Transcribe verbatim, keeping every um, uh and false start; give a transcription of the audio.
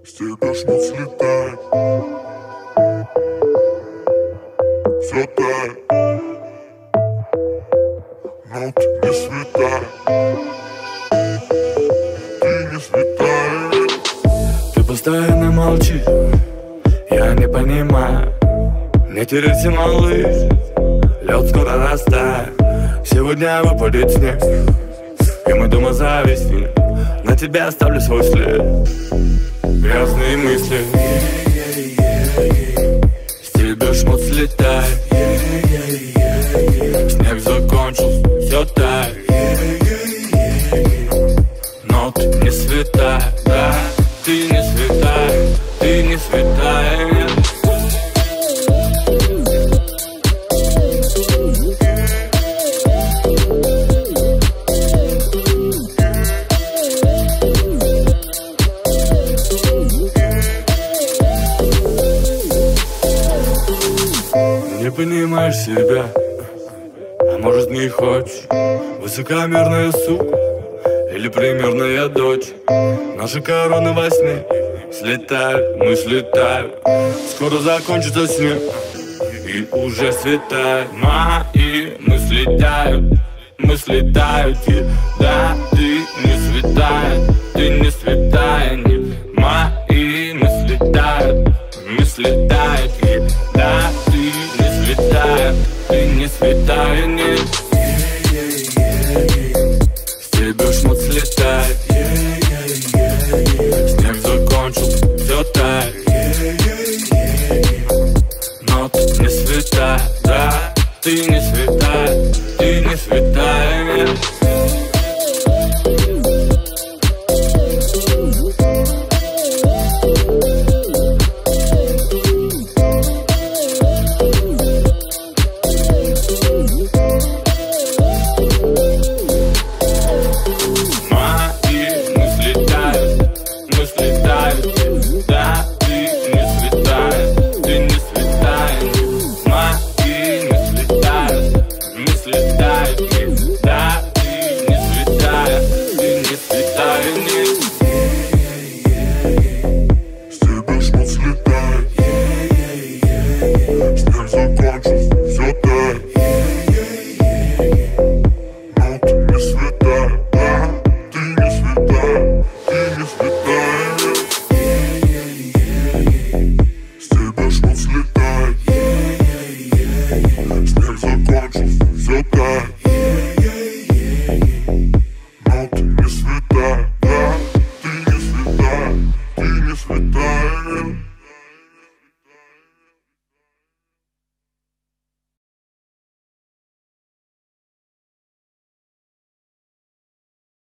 С тебя шмот слетает, все тает, но ты не святая, ты не святая. Ты постоянно молчишь, я не понимаю. Не теряйся, малыш, лед скоро растает. Сегодня выпадет снег, и мы дома зависнем. На тебя оставлю свой след, грязные мысли. С тебя шмот слетает, снег закончился, все тает, но ты не святая, да, ты не святая, ты не святая, нет. Не понимаешь себя, а может не хочешь. Высокомерная сука или примерная дочь. Наши короны во сне слетают, мы слетаем. Скоро закончится снег и уже светает. Мои мысли тают, мысли тают. Да, ты не святая, ты не святая, нет. Мои мысли тают, мысли тают. Да, ты не святая, ты не святая, нет. С тебя шмот слетает, снег закончился, все тает, но ты не святая, да, ты не святая, ты не святая, нет. Ты не святая, ты не святая.